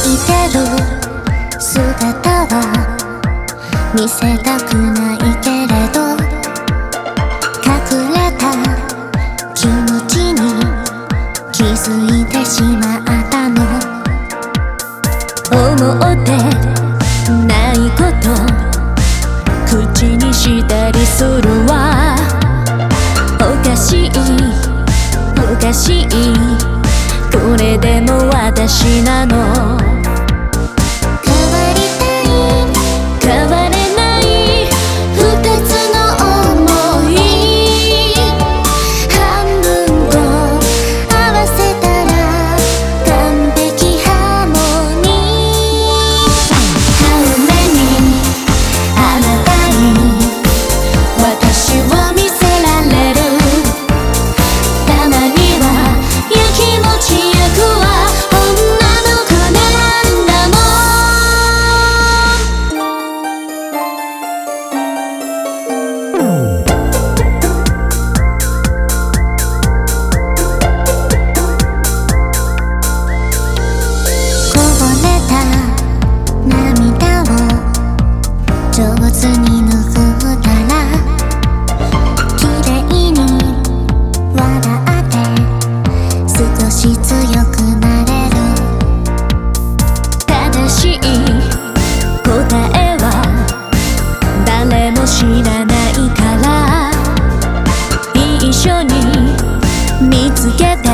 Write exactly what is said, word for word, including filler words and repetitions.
いてる姿は見せたくないけれど、隠れた気持ちに気づいてしまったの。思ってないこと口にしたりするわ。おかしいおかしい、これでも私なの。変わりたい変われない二つの想い、半分こ合わせたら完璧ハーモニー。How manyあなたに私を見せられる。たまにはやきもち焼くわ、女の子なんだもん。こぼれた涙を上手に拭ったら、きれいに笑って少し強くなれる。正しい答えは誰も知らないから、一緒に見つけて